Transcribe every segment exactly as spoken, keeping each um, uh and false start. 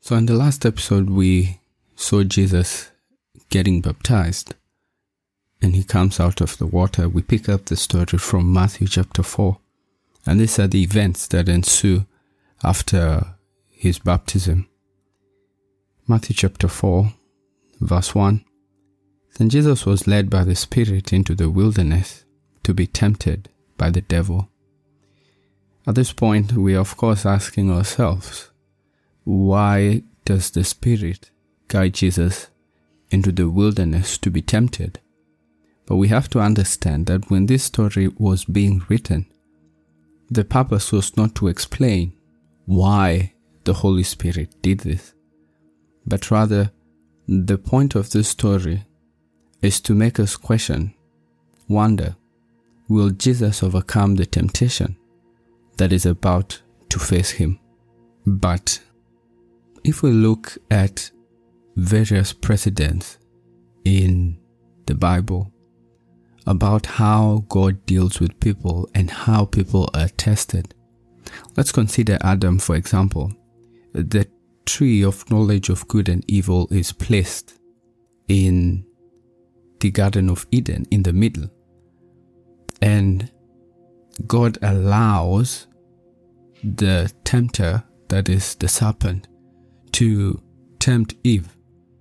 So in the last episode, we saw Jesus getting baptized and he comes out of the water. We pick up the story from Matthew chapter four. And these are the events that ensue after his baptism. Matthew chapter four, verse one. Then Jesus was led by the Spirit into the wilderness to be tempted by the devil. At this point, we are of course asking ourselves, why does the Spirit guide Jesus into the wilderness to be tempted? But we have to understand that when this story was being written, the purpose was not to explain why the Holy Spirit did this, but rather the point of this story is to make us question, wonder, will Jesus overcome the temptation that is about to face him? But if we look at various precedents in the Bible about how God deals with people and how people are tested, let's consider Adam, for example. The tree of knowledge of good and evil is placed in the Garden of Eden in the middle. And God allows the tempter, that is the serpent, to tempt Eve.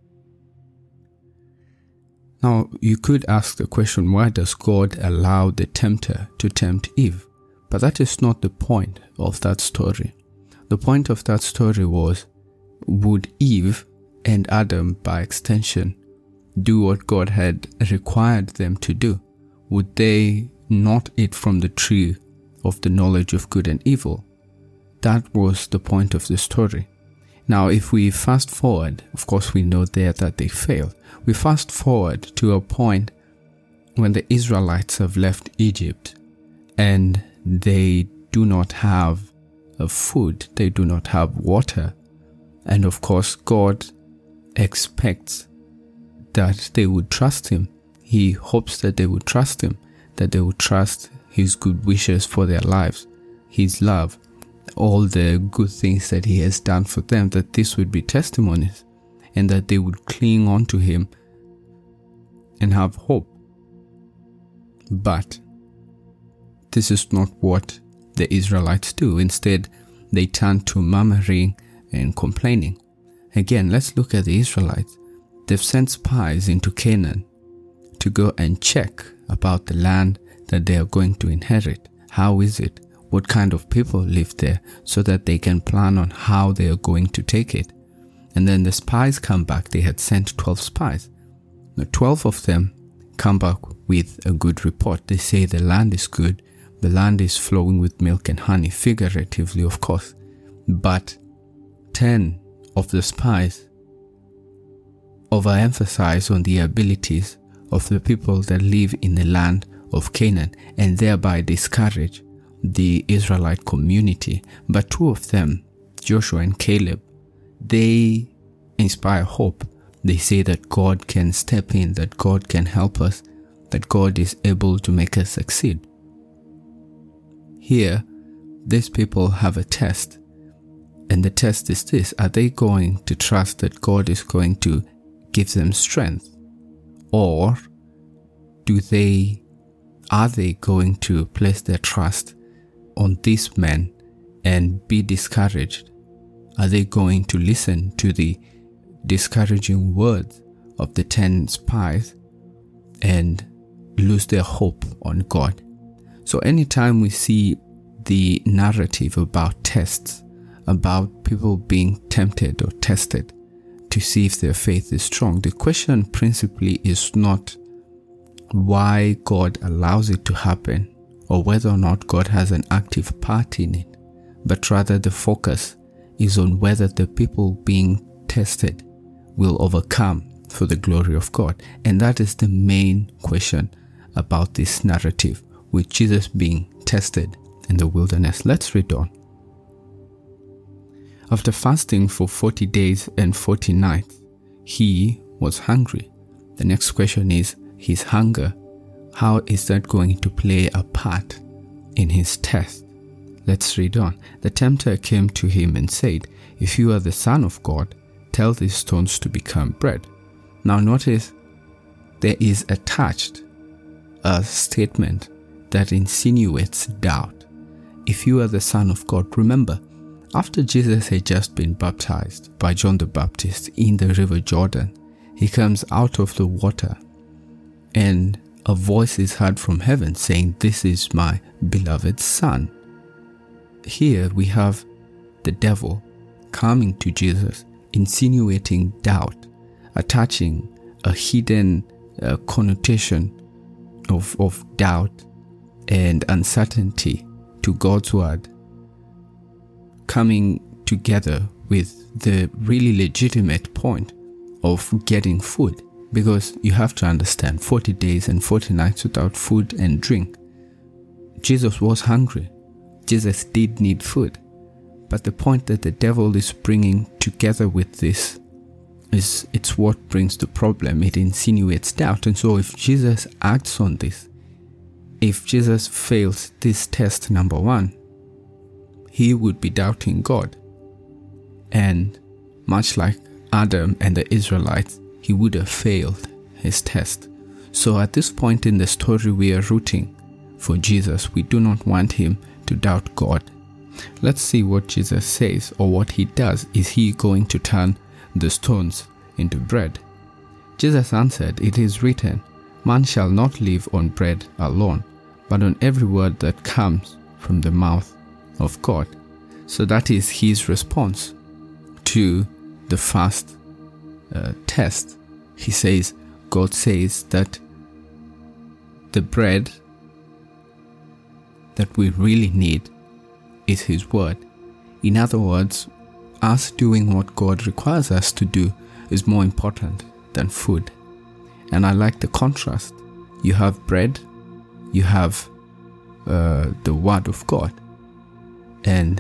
Now, you could ask the question, why does God allow the tempter to tempt Eve? But that is not the point of that story. The point of that story was, would Eve and Adam, by extension, do what God had required them to do? Would they not eat from the tree of the knowledge of good and evil? That was the point of the story. Now, if we fast forward, of course we know there that they failed. We fast forward to a point when the Israelites have left Egypt and they do not have a food, they do not have water. And of course, God expects that they would trust him. He hopes that they would trust him, that they would trust his good wishes for their lives, his love, all the good things that he has done for them, that this would be testimonies and that they would cling on to him and have hope. But this is not what the Israelites do. Instead, they turn to murmuring and complaining. Again, let's look at the Israelites. They've sent spies into Canaan to go and check about the land that they are going to inherit. How is it? What kind of people live there, so that they can plan on how they are going to take it. And then the spies come back. They had sent twelve spies. Now, twelve of them come back with a good report. They say the land is good. The land is flowing with milk and honey, figuratively, of course. But ten of the spies overemphasize on the abilities of the people that live in the land of Canaan and thereby discourage the Israelite community. But two of them, Joshua and Caleb, they inspire hope. They say that God can step in, that God can help us, that God is able to make us succeed. Here, these people have a test. And the test is this: are they going to trust that God is going to give them strength? Or do they, are they going to place their trust on these men and be discouraged? Are they going to listen to the discouraging words of the ten spies and lose their hope on God? So anytime we see the narrative about tests, about people being tempted or tested to see if their faith is strong, the question principally is not why God allows it to happen or whether or not God has an active part in it, but rather the focus is on whether the people being tested will overcome for the glory of God. And that is the main question about this narrative, with Jesus being tested in the wilderness. Let's read on. After fasting for forty days and forty nights, he was hungry. The next question is his hunger. How is that going to play a part in his test? Let's read on. The tempter came to him and said, if you are the Son of God, tell these stones to become bread. Now notice there is attached a statement that insinuates doubt. If you are the Son of God, remember, after Jesus had just been baptized by John the Baptist in the river Jordan, he comes out of the water and a voice is heard from heaven saying, "This is my beloved Son." Here we have the devil coming to Jesus, insinuating doubt, attaching a hidden uh, connotation of, of doubt and uncertainty to God's word, coming together with the really legitimate point of getting food. Because you have to understand, forty days and forty nights without food and drink. Jesus was hungry. Jesus did need food. But the point that the devil is bringing together with this is it's what brings the problem. It insinuates doubt. And so if Jesus acts on this, if Jesus fails this test number one, he would be doubting God. And much like Adam and the Israelites, he would have failed his test. So at this point in the story, we are rooting for Jesus. We do not want him to doubt God. Let's see what Jesus says, or what he does. Is he going to turn the stones into bread? Jesus answered, "It is written, man shall not live on bread alone, but on every word that comes from the mouth of God." So that is his response to the first uh, test. He says, God says that the bread that we really need is his word. In other words, us doing what God requires us to do is more important than food. And I like the contrast. You have bread, you have uh, the word of God. And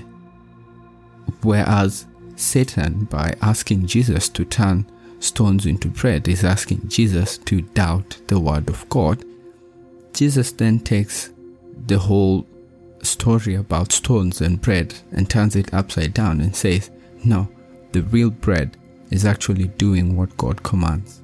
whereas Satan, by asking Jesus to turn stones into bread, is asking Jesus to doubt the word of God, Jesus then takes the whole story about stones and bread and turns it upside down and says, no, the real bread is actually doing what God commands.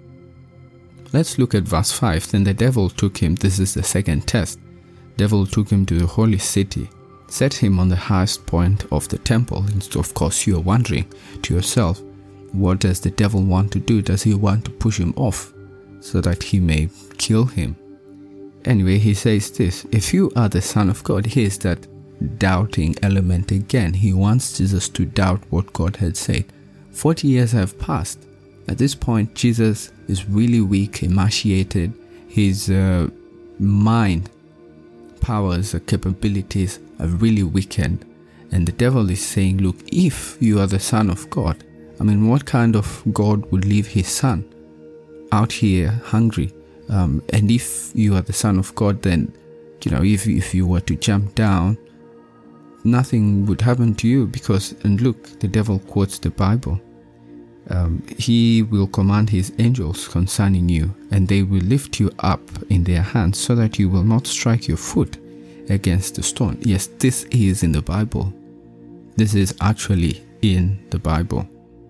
Let's look at verse five. Then the devil took him, this is the second test, devil took him to the holy city, set him on the highest point of the temple. And so of course you are wondering to yourself, what does the devil want to do? Does he want to push him off so that he may kill him? Anyway, he says this, if you are the Son of God, here's that doubting element again. He wants Jesus to doubt what God had said. Forty years have passed. At this point, Jesus is really weak, emaciated. His uh, mind, powers, uh, capabilities are really weakened. And the devil is saying, look, if you are the Son of God, I mean, what kind of God would leave his son out here hungry? Um, and if you are the Son of God, then, you know, if, if you were to jump down, nothing would happen to you because, and look, the devil quotes the Bible. Um, he will command his angels concerning you, and they will lift you up in their hands so that you will not strike your foot against the stone. Yes, this is in the Bible. This is actually in the Bible.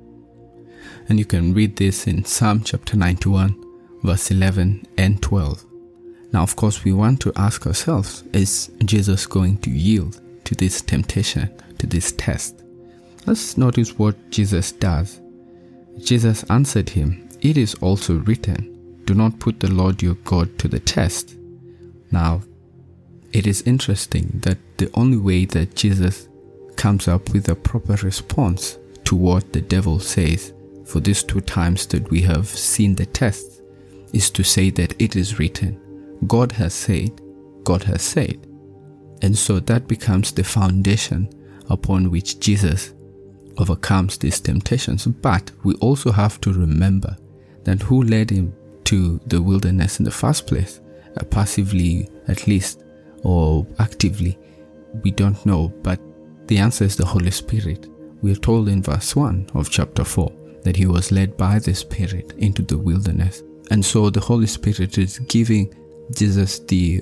And you can read this in Psalm chapter ninety-one, verse eleven and twelve. Now, of course, we want to ask ourselves, is Jesus going to yield to this temptation, to this test? Let's notice what Jesus does. Jesus answered him, it is also written, do not put the Lord your God to the test. Now, it is interesting that the only way that Jesus comes up with a proper response to what the devil says for these two times that we have seen the test is to say that it is written. God has said, God has said. And so that becomes the foundation upon which Jesus overcomes these temptations. But we also have to remember that who led him to the wilderness in the first place, uh, passively at least, or actively, we don't know. But the answer is the Holy Spirit. We are told in verse one of chapter four that he was led by the Spirit into the wilderness. And so the Holy Spirit is giving Jesus the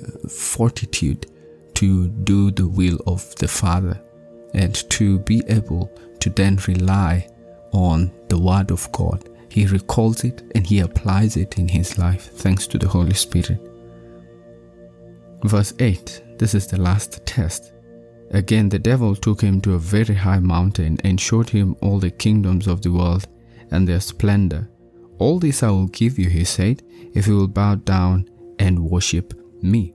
fortitude to do the will of the Father and to be able to then rely on the Word of God. He recalls it and he applies it in his life thanks to the Holy Spirit. Verse eight, this is the last test. Again, the devil took him to a very high mountain and showed him all the kingdoms of the world and their splendor. All this I will give you, he said, if you will bow down and worship me.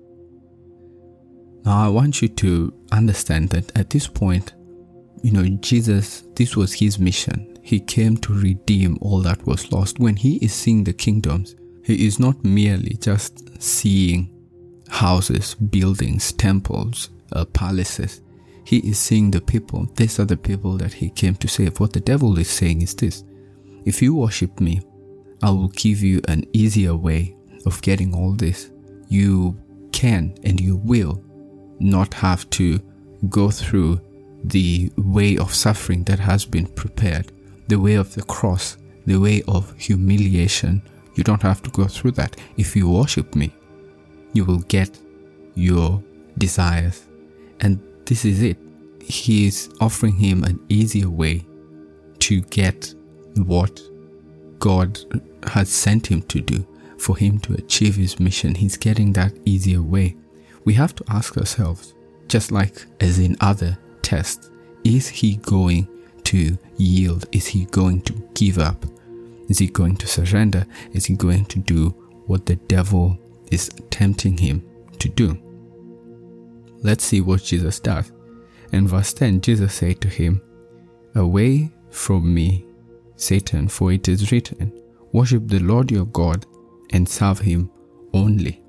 Now, I want you to understand that at this point, you know, Jesus, this was his mission. He came to redeem all that was lost. When he is seeing the kingdoms, he is not merely just seeing houses, buildings, temples, uh, palaces. He is seeing the people. These are the people that he came to save. What the devil is saying is this: if you worship me, I will give you an easier way of getting all this. You can and you will not have to go through the way of suffering that has been prepared, the way of the cross, the way of humiliation. You don't have to go through that. If you worship me, you will get your desires. And this is it. He is offering him an easier way to get what God has sent him to do, for him to achieve his mission. He's getting that easier way. We have to ask ourselves, just like as in other tests, is he going to yield? Is he going to give up? Is he going to surrender? Is he going to do what the devil is tempting him to do? Let's see what Jesus does. In verse ten, Jesus said to him, "Away from me, Satan, for it is written, worship the Lord your God and serve him only."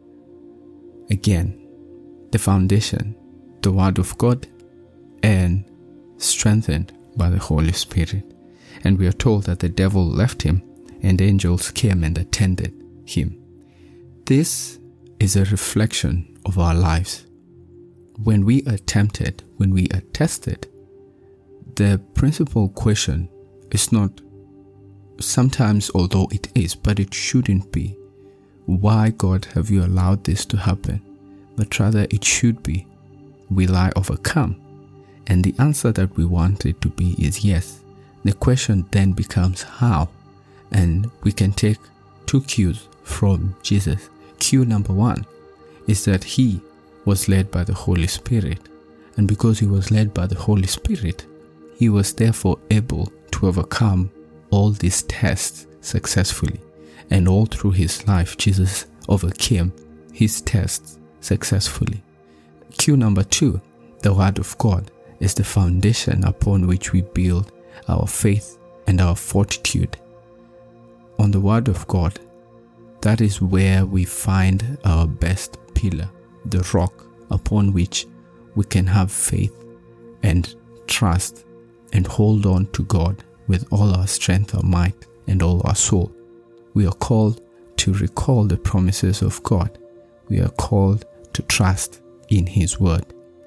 Again, the foundation, the Word of God, and strengthened by the Holy Spirit. And we are told that the devil left him and angels came and attended him. This is a reflection of our lives. When we are tempted, when we are tested, the principal question is not, sometimes although it is, but it shouldn't be, why God have you allowed this to happen? But rather it should be, will I overcome? And the answer that we want it to be is yes. The question then becomes how? And we can take two cues from Jesus. Cue number one is that he was led by the Holy Spirit. And because he was led by the Holy Spirit, he was therefore able to overcome all these tests successfully. And all through his life, Jesus overcame his tests successfully. Cue number two, the Word of God, is the foundation upon which we build our faith and our fortitude. On the Word of God, that is where we find our best pillar, the rock upon which we can have faith and trust and hold on to God with all our strength, our might, and all our soul. We are called to recall the promises of God. We are called to trust in His Word.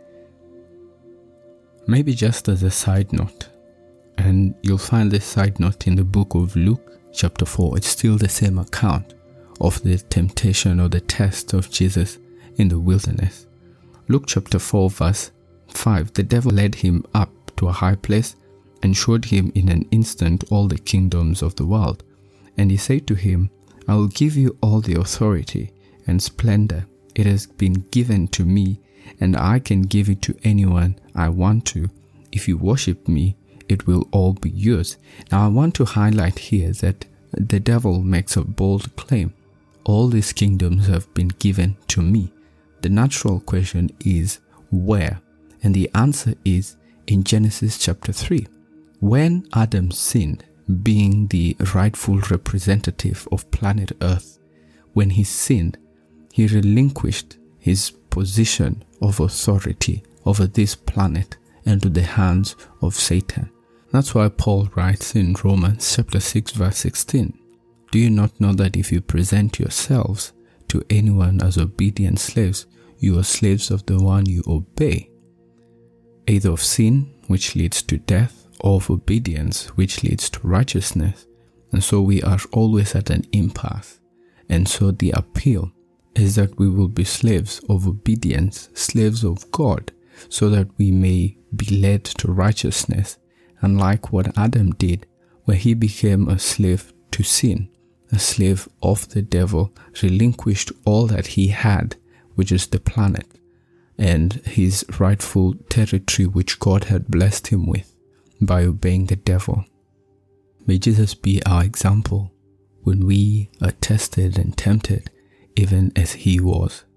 Maybe just as a side note, and you'll find this side note in the book of Luke chapter four. It's still the same account of the temptation or the test of Jesus in the wilderness. Luke chapter four verse five, the devil led him up to a high place and showed him in an instant all the kingdoms of the world. And he said to him, I will give you all the authority and splendor. It has been given to me, and I can give it to anyone I want to. If you worship me, it will all be yours. Now I want to highlight here that the devil makes a bold claim. All these kingdoms have been given to me. The natural question is, where? And the answer is in Genesis chapter three. When Adam sinned, being the rightful representative of planet Earth, when he sinned, he relinquished his position of authority over this planet into the hands of Satan. That's why Paul writes in Romans chapter six verse sixteen, do you not know that if you present yourselves to anyone as obedient slaves, you are slaves of the one you obey, either of sin, which leads to death, or of obedience, which leads to righteousness. And so we are always at an impasse. And so the appeal is that we will be slaves of obedience, slaves of God, so that we may be led to righteousness unlike what Adam did, where he became a slave to sin, a slave of the devil, relinquished all that he had, which is the planet, and his rightful territory which God had blessed him with, by obeying the devil. May Jesus be our example when we are tested and tempted, even as he was.